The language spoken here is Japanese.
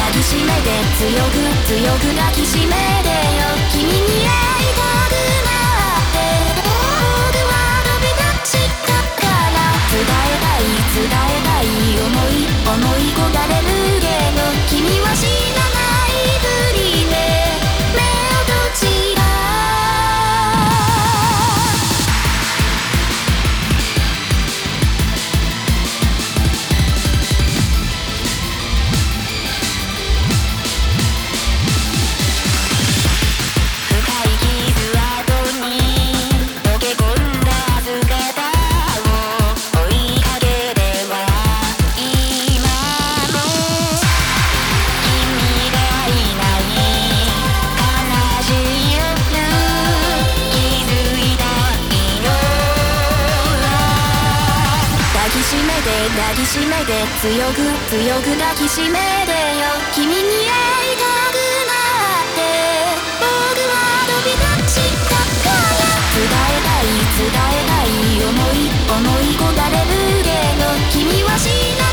抱きしめて強く強く抱きしめてよ君に会いたくなって僕は飛び出したから伝えたい思い焦がれるけど君は知らないふりで目を閉じた抱きしめて強く強く抱きしめてよ君に会いたくなって僕は飛び出したから伝えたい思い焦がれるけど君は知らない